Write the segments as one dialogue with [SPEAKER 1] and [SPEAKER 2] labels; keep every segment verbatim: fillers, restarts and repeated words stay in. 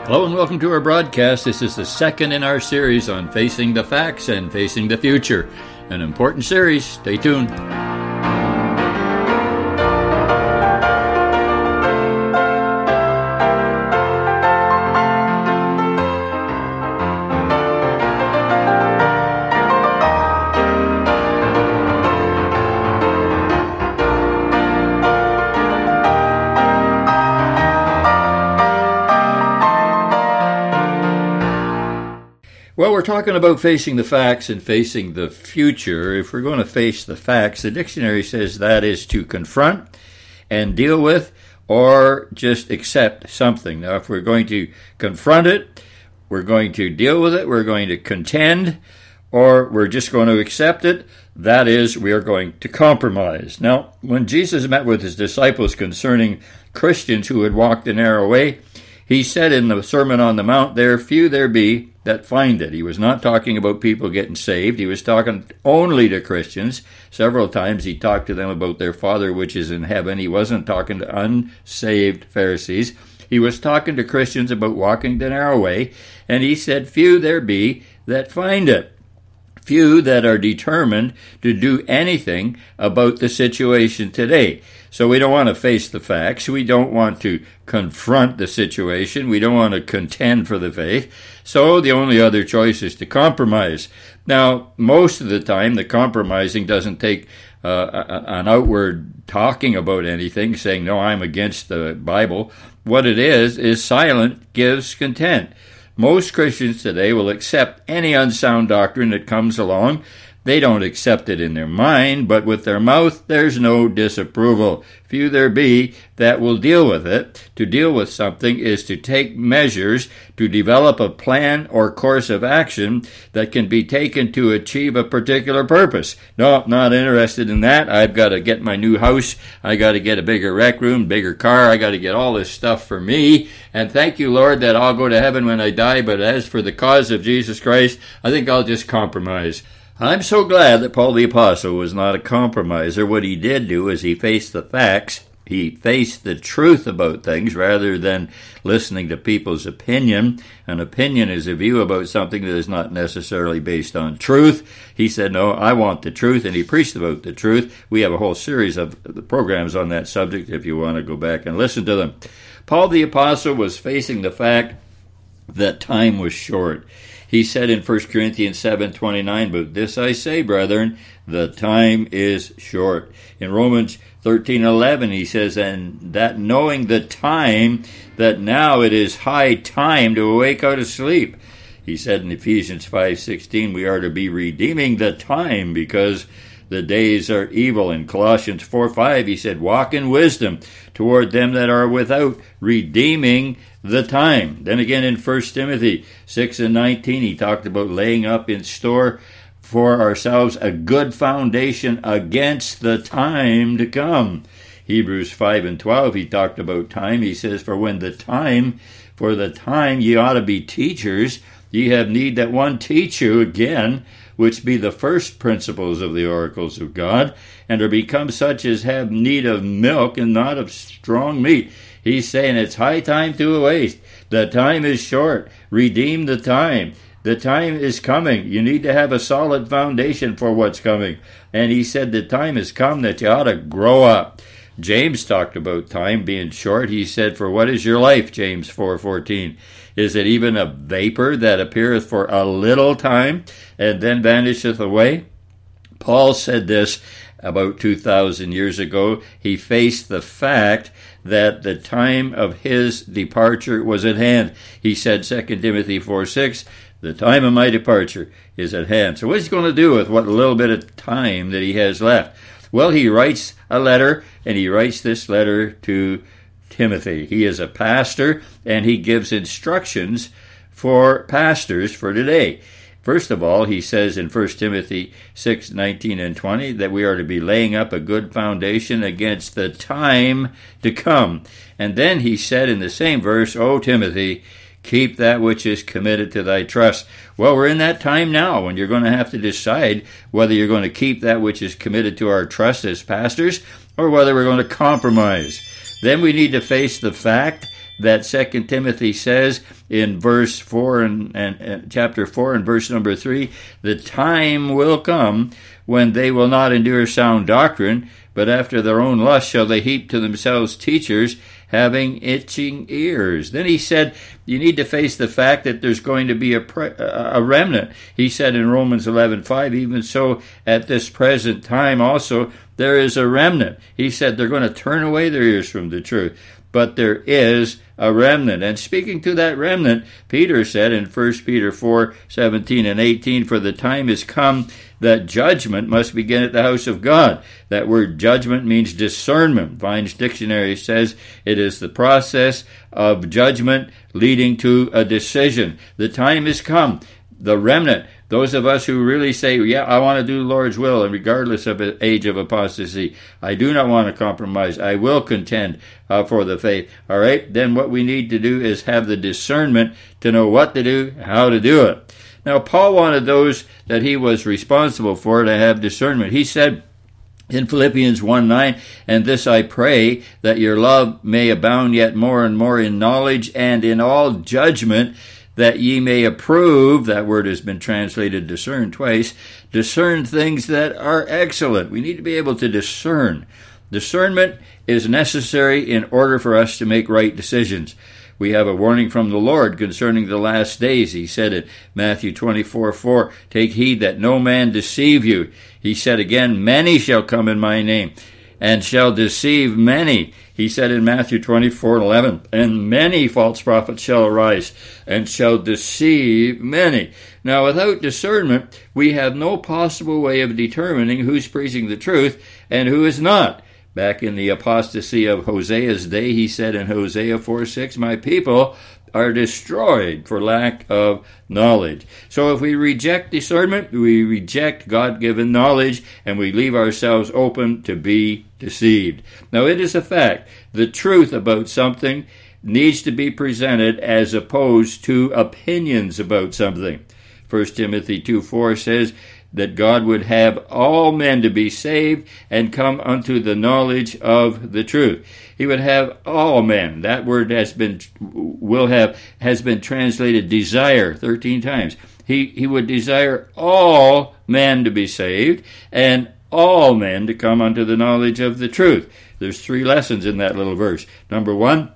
[SPEAKER 1] Hello and welcome to our broadcast. This is the second in our series on facing the facts and facing the future. An important series. Stay tuned. Well, we're talking about facing the facts and facing the future. If we're going to face the facts, the dictionary says that is to confront and deal with or just accept something. Now, if we're going to confront it, we're going to deal with it, we're going to contend, or we're just going to accept it, that is, we are going to compromise. Now, when Jesus met with his disciples concerning Christians who had walked the narrow way, he said in the Sermon on the Mount, "There few there be that find it." He was not talking about people getting saved. He was talking only to Christians. Several times he talked to them about their Father which is in heaven. He wasn't talking to unsaved Pharisees. He was talking to Christians about walking the narrow way, and he said, "Few there be that find it." Few that are determined to do anything about the situation today. So we don't want to face the facts. We don't want to confront the situation. We don't want to contend for the faith. So the only other choice is to compromise. Now, most of the time, the compromising doesn't take uh, an outward talking about anything, saying, "No, I'm against the Bible." What it is, is silent gives content. Most Christians today will accept any unsound doctrine that comes along. They don't accept it in their mind, but with their mouth there's no disapproval. Few there be that will deal with it. To deal with something is to take measures to develop a plan or course of action that can be taken to achieve a particular purpose. No, not interested in that. I've got to get my new house. I got to get a bigger rec room, bigger car. I got to get all this stuff for me. And thank you, Lord, that I'll go to heaven when I die. But as for the cause of Jesus Christ, I think I'll just compromise. I'm so glad that Paul the Apostle was not a compromiser. What he did do is he faced the facts. He faced the truth about things rather than listening to people's opinion. An opinion is a view about something that is not necessarily based on truth. He said, "No, I want the truth," and he preached about the truth. We have a whole series of programs on that subject if you want to go back and listen to them. Paul the Apostle was facing the fact that time was short. He said in First Corinthians seven twenty-nine, "But this I say, brethren, the time is short." In Romans thirteen eleven, he says, "And that knowing the time, that now it is high time to awake out of sleep." He said in Ephesians five sixteen, we are to be redeeming the time because the days are evil. In Colossians four five, he said, "Walk in wisdom toward them that are without, redeeming the time." Then again in First Timothy six and nineteen, he talked about laying up in store for ourselves a good foundation against the time to come. Hebrews five and twelve, he talked about time. He says, "For when the time, for the time ye ought to be teachers, ye have need that one teach you again, which be the first principles of the oracles of God, and are become such as have need of milk and not of strong meat." He's saying it's high time to waste. The time is short. Redeem the time. The time is coming. You need to have a solid foundation for what's coming. And he said the time has come that you ought to grow up. James talked about time being short. He said, "For what is your life?" James four fourteen. "Is it even a vapor that appeareth for a little time, and then vanisheth away?" Paul said this about two thousand years ago. He faced the fact that the time of his departure was at hand. He said, Second Timothy four six, "The time of my departure is at hand." So what's he going to do with what little bit of time that he has left? Well, he writes a letter, and he writes this letter to Timothy. He is a pastor, and he gives instructions for pastors for today. First of all, he says in First Timothy six nineteen and twenty that we are to be laying up a good foundation against the time to come. And then he said in the same verse, "O Timothy, keep that which is committed to thy trust." Well, we're in that time now when you're going to have to decide whether you're going to keep that which is committed to our trust as pastors or whether we're going to compromise. Then we need to face the fact that Second Timothy says in verse four and, and, and chapter four and verse number three, the time will come when they will not endure sound doctrine, but after their own lust shall they heap to themselves teachers having itching ears. Then he said, you need to face the fact that there's going to be a, pre- a remnant. He said in Romans eleven five, even so at this present time also there is a remnant. He said they're going to turn away their ears from the truth, but there is a remnant. And speaking to that remnant, Peter said in First Peter four seventeen and eighteen, for the time is come that judgment must begin at the house of God. That word judgment means discernment. Vine's dictionary says it is the process of judgment leading to a decision. The time is come. The remnant, those of us who really say, yeah, I want to do the Lord's will, and regardless of age of apostasy, I do not want to compromise. I will contend uh, for the faith. All right? Then what we need to do is have the discernment to know what to do, how to do it. Now, Paul wanted those that he was responsible for to have discernment. He said in Philippians one nine, and this I pray, that your love may abound yet more and more in knowledge and in all judgment, that ye may approve, that word has been translated discern twice, discern things that are excellent. We need to be able to discern. Discernment is necessary in order for us to make right decisions. We have a warning from the Lord concerning the last days. He said in Matthew twenty-four four, take heed that no man deceive you. He said again, many shall come in my name, and shall deceive many. He said in Matthew twenty-four eleven, and many false prophets shall arise, and shall deceive many. Now, without discernment, we have no possible way of determining who's preaching the truth and who is not. Back in the apostasy of Hosea's day, he said in Hosea four six, my people are destroyed for lack of knowledge. So if we reject discernment, we reject God-given knowledge, and we leave ourselves open to be deceived. Now, it is a fact. The truth about something needs to be presented as opposed to opinions about something. First Timothy two four says that God would have all men to be saved and come unto the knowledge of the truth. He would have all men. That word has been will have has been translated desire thirteen times. He he would desire all men to be saved and all men to come unto the knowledge of the truth. There's three lessons in that little verse. Number one,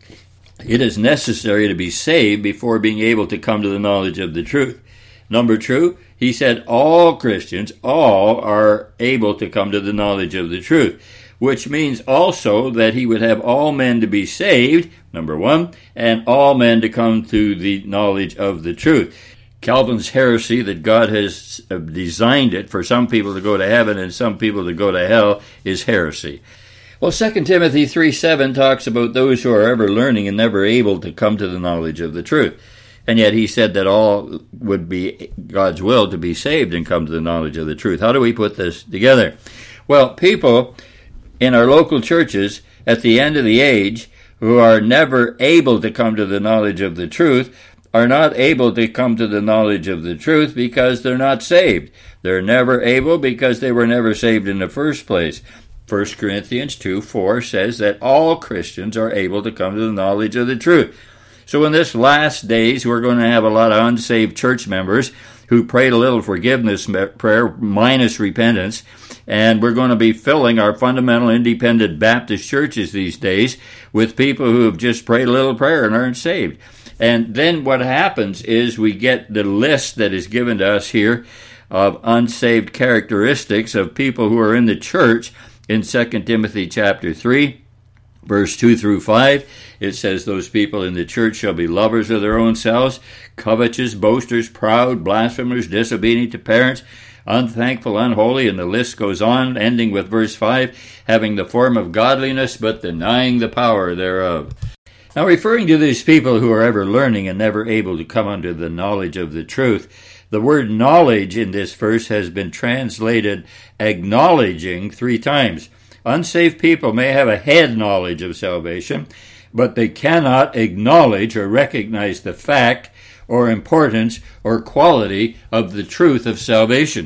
[SPEAKER 1] it is necessary to be saved before being able to come to the knowledge of the truth. Number two, he said all Christians, all are able to come to the knowledge of the truth, which means also that he would have all men to be saved, number one, and all men to come to the knowledge of the truth. Calvin's heresy that God has designed it for some people to go to heaven and some people to go to hell is heresy. Well, Second Timothy three seven talks about those who are ever learning and never able to come to the knowledge of the truth. And yet he said that all would be God's will to be saved and come to the knowledge of the truth. How do we put this together? Well, people in our local churches at the end of the age who are never able to come to the knowledge of the truth are not able to come to the knowledge of the truth because they're not saved. They're never able because they were never saved in the first place. First Corinthians two four says that all Christians are able to come to the knowledge of the truth. So in this last days, we're going to have a lot of unsaved church members who prayed a little forgiveness prayer minus repentance, and we're going to be filling our fundamental independent Baptist churches these days with people who have just prayed a little prayer and aren't saved. And then what happens is we get the list that is given to us here of unsaved characteristics of people who are in the church in Second Timothy chapter three. Verse two through five, it says, those people in the church shall be lovers of their own selves, covetous, boasters, proud, blasphemers, disobedient to parents, unthankful, unholy, and the list goes on, ending with verse five, having the form of godliness, but denying the power thereof. Now, referring to these people who are ever learning and never able to come unto the knowledge of the truth, the word knowledge in this verse has been translated acknowledging three times. Unsaved people may have a head knowledge of salvation, but they cannot acknowledge or recognize the fact or importance or quality of the truth of salvation.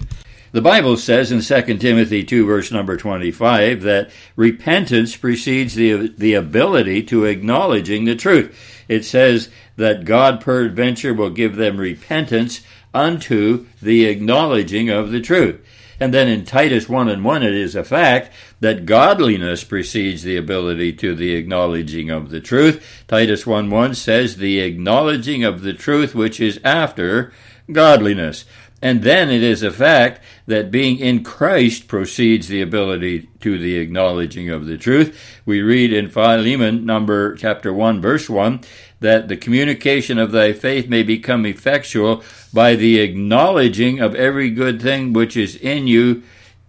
[SPEAKER 1] The Bible says in Second Timothy two, verse number twenty-five, that repentance precedes the, the ability to acknowledging the truth. It says that God peradventure will give them repentance unto the acknowledging of the truth. And then in Titus one and one, it is a fact that godliness precedes the ability to the acknowledging of the truth. Titus one one says, the acknowledging of the truth which is after godliness. And then it is a fact that being in Christ precedes the ability to the acknowledging of the truth. We read in Philemon, number chapter one, verse one, that the communication of thy faith may become effectual by the acknowledging of every good thing which is in you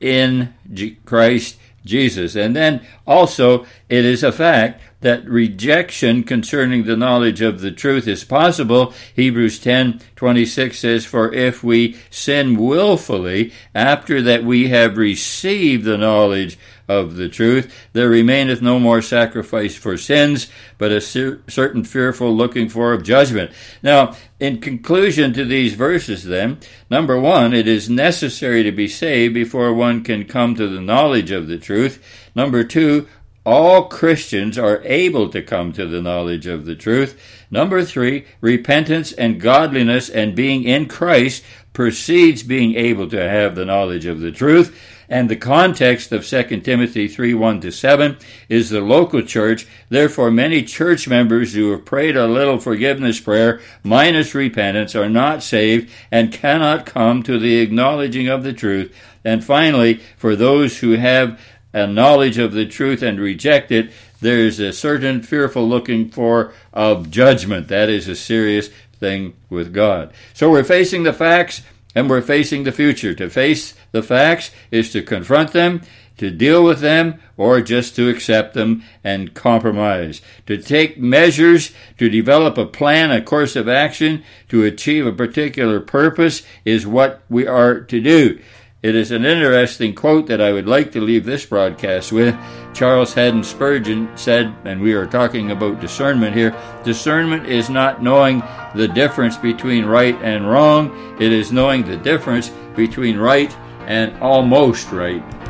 [SPEAKER 1] in G- Christ Jesus. And then also it is a fact that rejection concerning the knowledge of the truth is possible. Hebrews ten twenty-six says, for if we sin willfully after that we have received the knowledge of the truth, there remaineth no more sacrifice for sins, but a cer- certain fearful looking for of judgment. Now, in conclusion to these verses then, number one, it is necessary to be saved before one can come to the knowledge of the truth. Number two, all Christians are able to come to the knowledge of the truth. Number three, repentance and godliness and being in Christ precedes being able to have the knowledge of the truth. And the context of Second Timothy three, one to seven is the local church. Therefore, many church members who have prayed a little forgiveness prayer minus repentance are not saved and cannot come to the acknowledging of the truth. And finally, for those who have a knowledge of the truth and reject it, there's a certain fearful looking for of judgment. That is a serious thing with God. So we're facing the facts and we're facing the future. To face the facts is to confront them, to deal with them, or just to accept them and compromise. To take measures, to develop a plan, a course of action, to achieve a particular purpose is what we are to do. It is an interesting quote that I would like to leave this broadcast with. Charles Haddon Spurgeon said, and we are talking about discernment here, discernment is not knowing the difference between right and wrong. It is knowing the difference between right and almost right.